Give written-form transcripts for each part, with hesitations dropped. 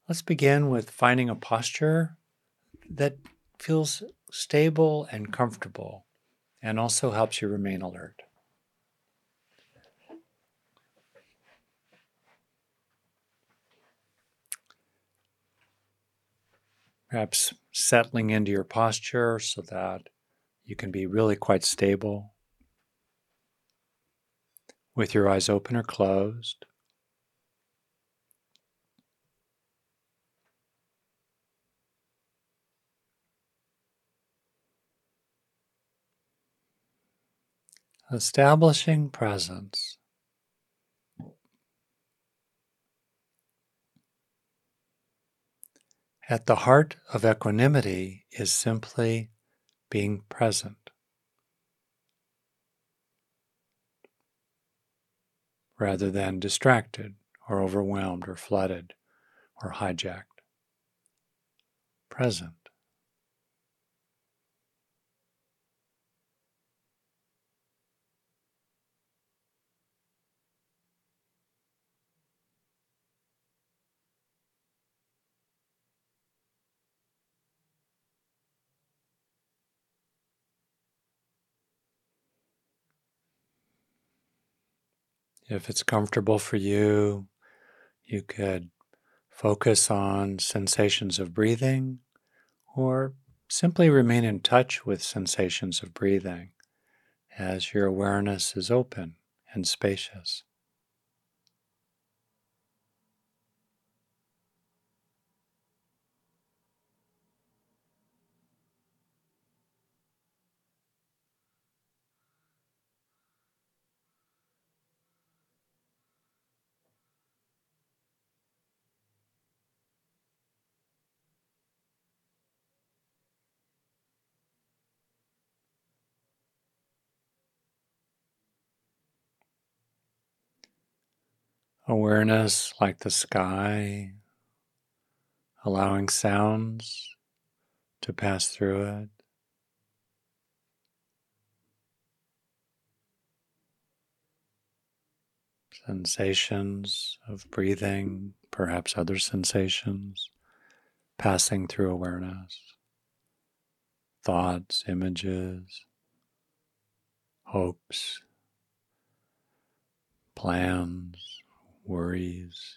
Let's begin with finding a posture that feels stable and comfortable and also helps you remain alert. Perhaps settling into your posture so that you can be really quite stable with your eyes open or closed. Establishing presence. At the heart of equanimity is simply being present rather than distracted or overwhelmed or flooded or hijacked. Present. If it's comfortable for you, you could focus on sensations of breathing or simply remain in touch with sensations of breathing as your awareness is open and spacious. Awareness like the sky, allowing sounds to pass through it. Sensations of breathing, perhaps other sensations passing through awareness. Thoughts, images, hopes, plans, worries.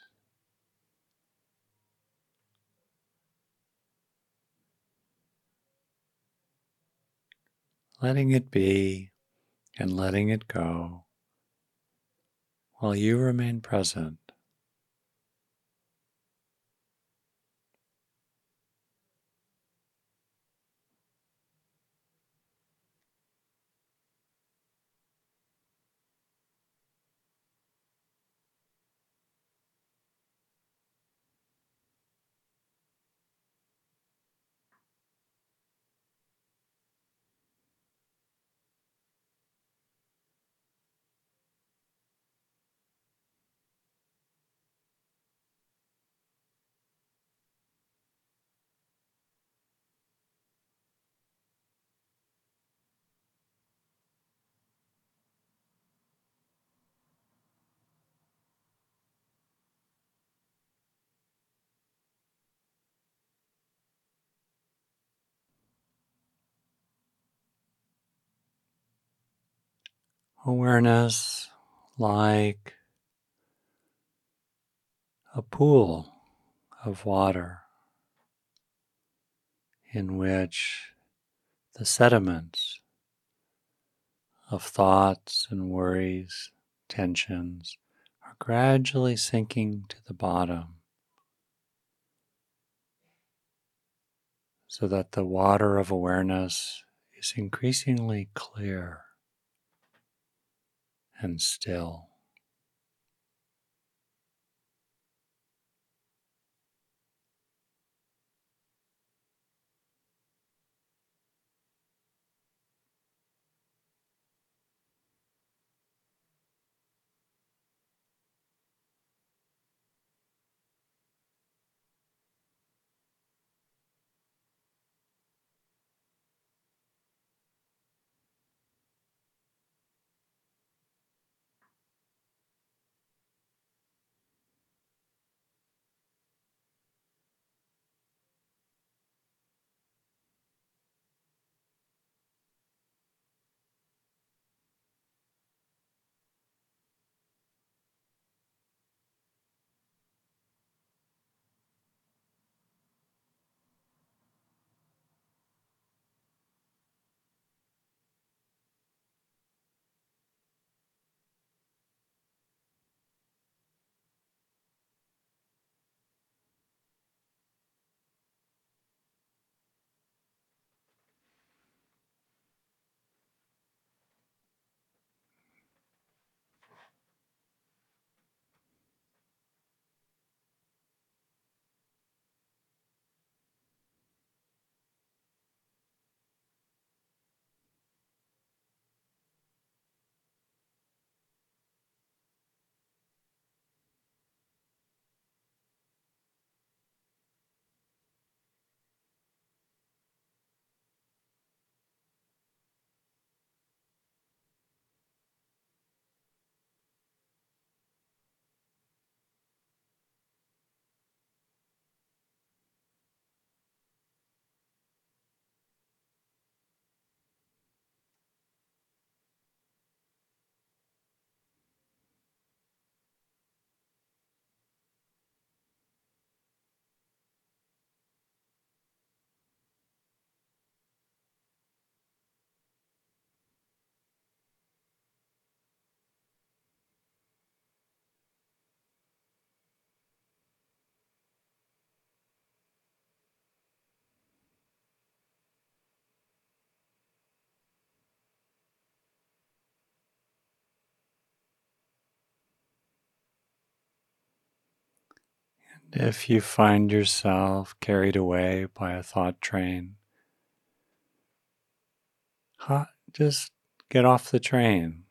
Letting it be and letting it go while you remain present. Awareness like a pool of water in which the sediments of thoughts and worries, tensions are gradually sinking to the bottom so that the water of awareness is increasingly clear and still. if you find yourself carried away by a thought train, just get off the train.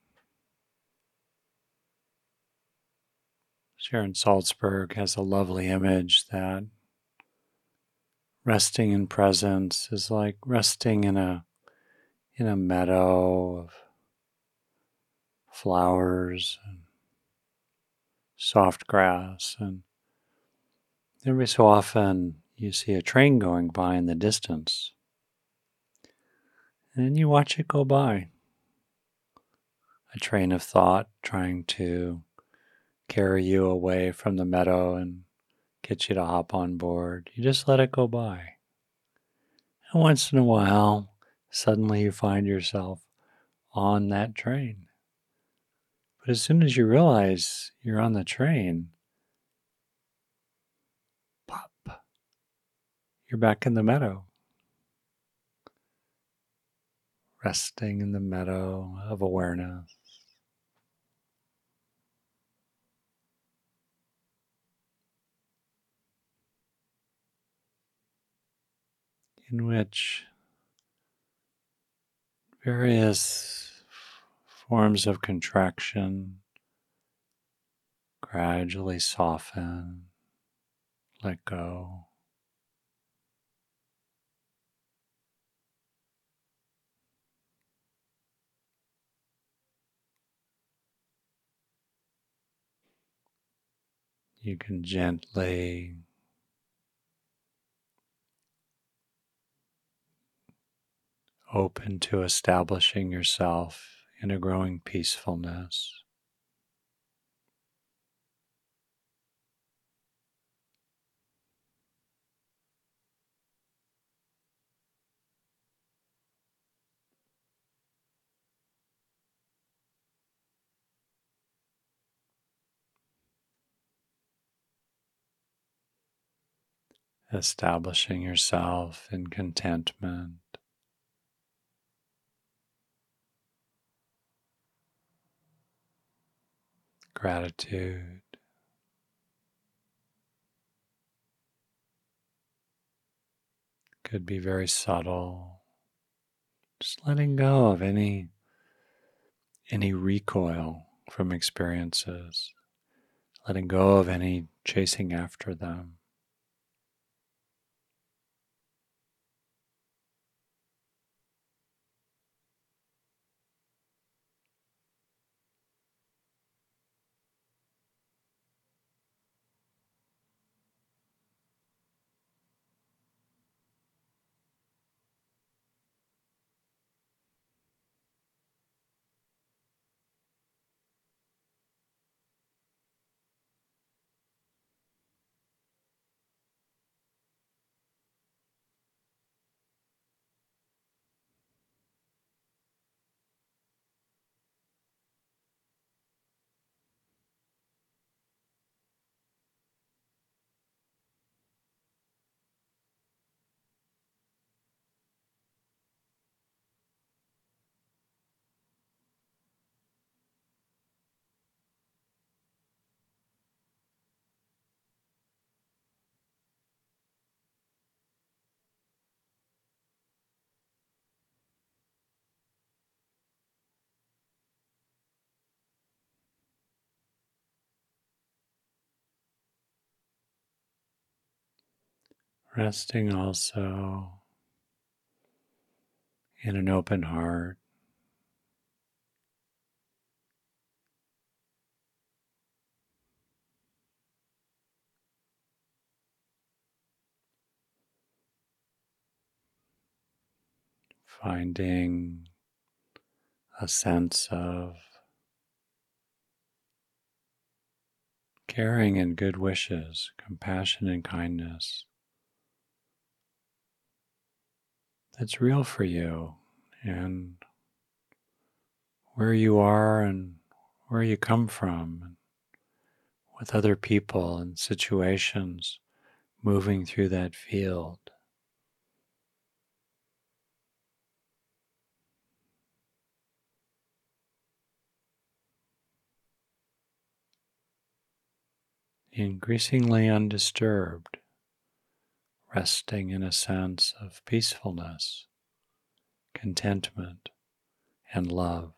Sharon Salzberg has a lovely image that resting in presence is like resting in a meadow of flowers and soft grass, and every so often you see a train going by in the distance, and you watch it go by. A train of thought trying to carry you away from the meadow and get you to hop on board. You just let it go by. And once in a while, suddenly you find yourself on that train. But as soon as you realize you're on the train, pop, you're back in the meadow, resting in the meadow of awareness, in which various forms of contraction gradually soften, let go. You can gently open to establishing yourself in a growing peacefulness. Establishing yourself in contentment, gratitude. Could be very subtle. Just letting go of any recoil from experiences, letting go of any chasing after them. Resting also in an open heart, finding a sense of caring and good wishes, compassion and kindness that's real for you and where you are and where you come from, and with other people and situations moving through that field. increasingly undisturbed, resting in a sense of peacefulness, contentment, and love.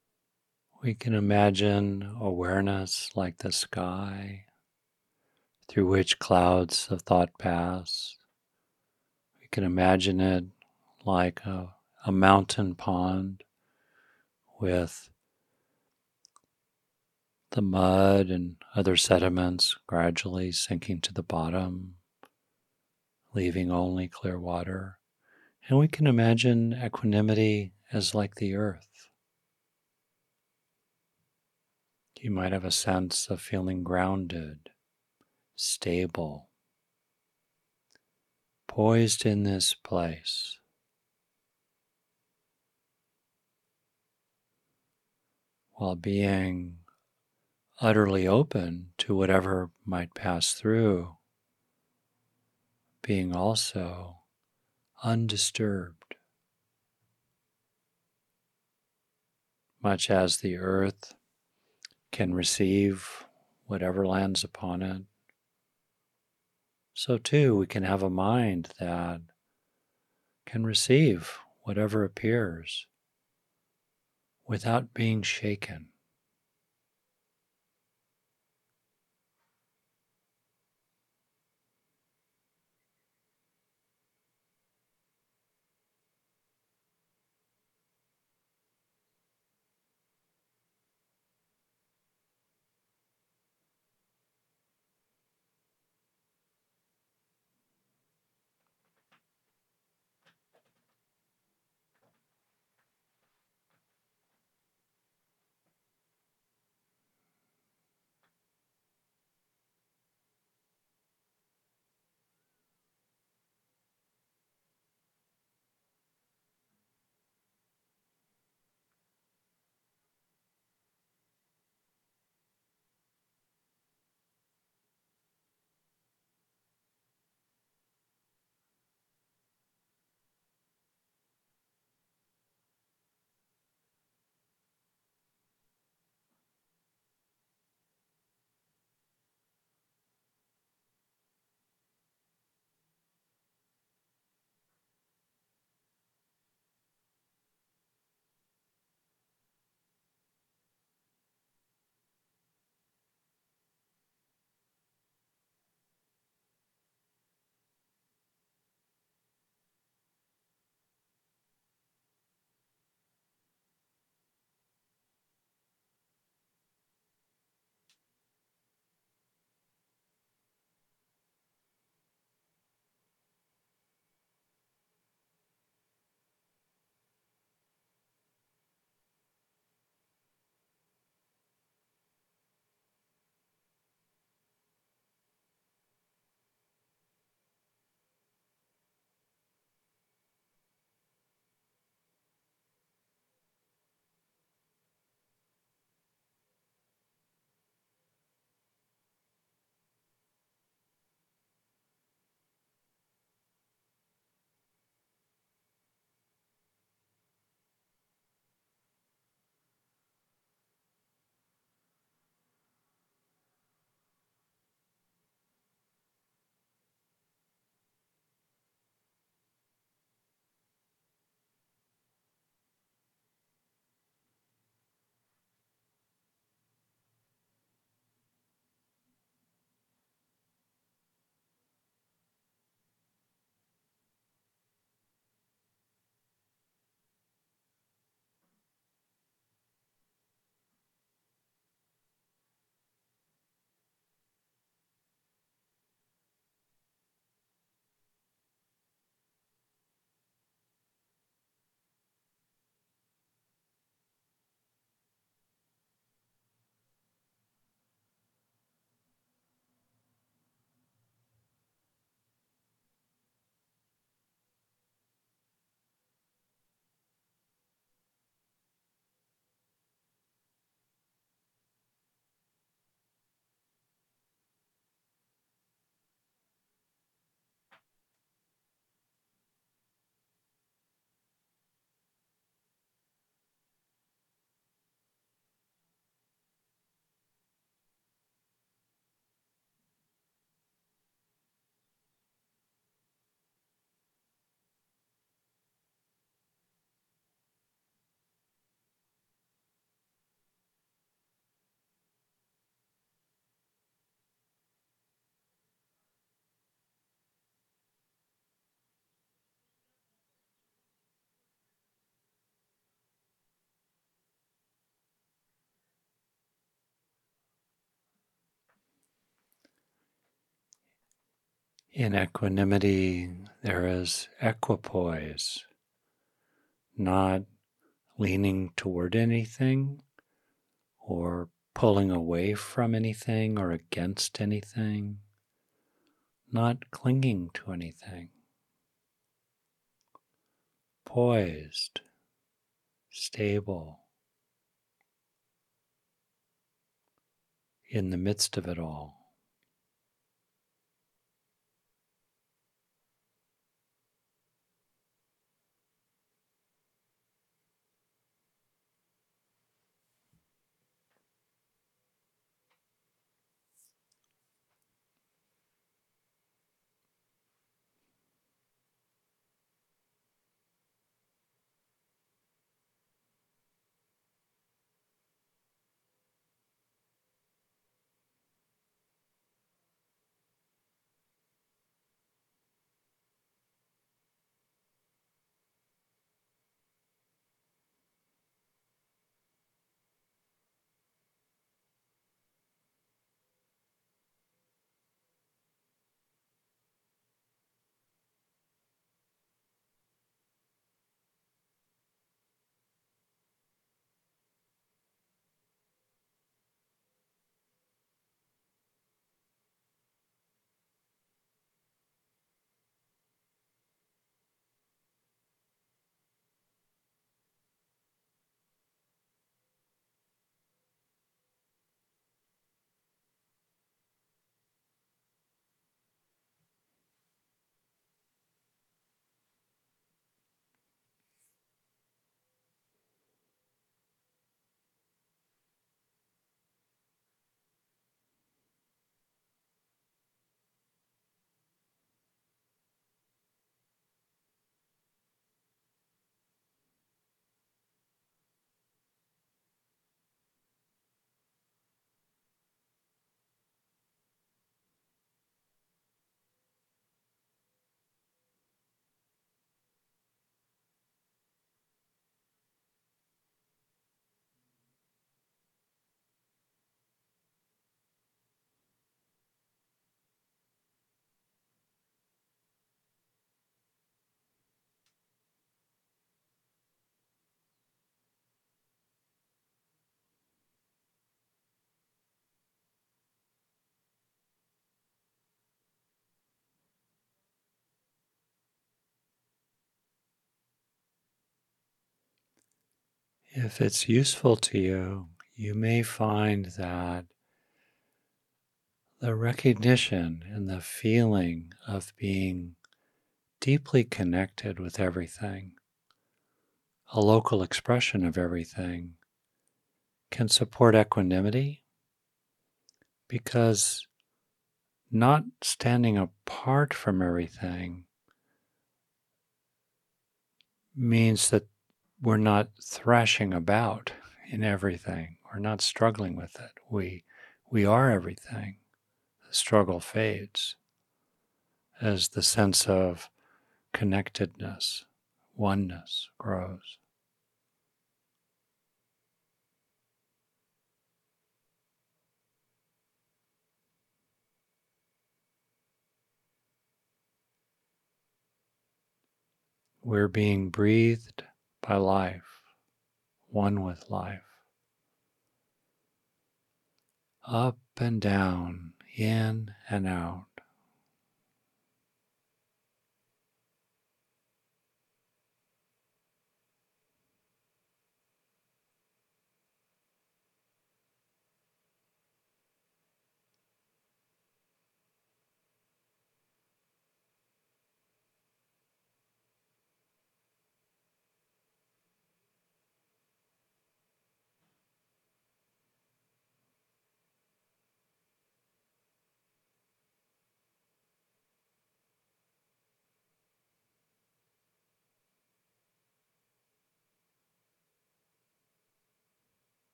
We can imagine awareness like the sky, through which clouds of thought pass. We can imagine it like a mountain pond with the mud and other sediments gradually sinking to the bottom, leaving only clear water. And we can imagine equanimity as like the earth. You might have a sense of feeling grounded, stable, poised in this place, while being utterly open to whatever might pass through, being also undisturbed, much as the earth can receive whatever lands upon it. So too, we can have a mind that can receive whatever appears without being shaken. In equanimity, there is equipoise, not leaning toward anything or pulling away from anything or against anything, not clinging to anything. Poised, stable, in the midst of it all. If it's useful to you, you may find that the recognition and the feeling of being deeply connected with everything, a local expression of everything, can support equanimity because not standing apart from everything means that we're not thrashing about in everything. We're not struggling with it. We are everything. The struggle fades as the sense of connectedness, oneness grows. We're being breathed by life, one with life, up and down, in and out.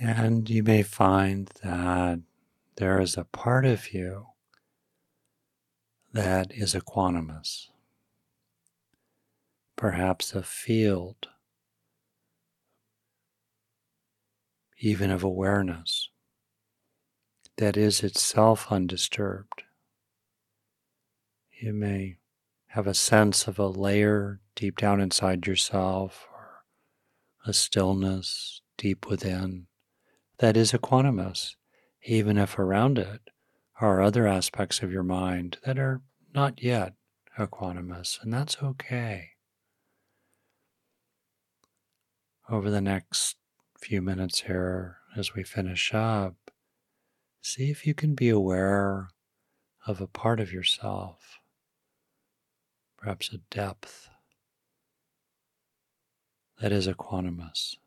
And you may find that there is a part of you that is equanimous, perhaps a field, even of awareness, that is itself undisturbed. You may have a sense of a layer deep down inside yourself, or a stillness deep within that is equanimous, even if around it are other aspects of your mind that are not yet equanimous, and that's okay. Over the next few minutes here, as we finish up, see if you can be aware of a part of yourself, perhaps a depth that is equanimous.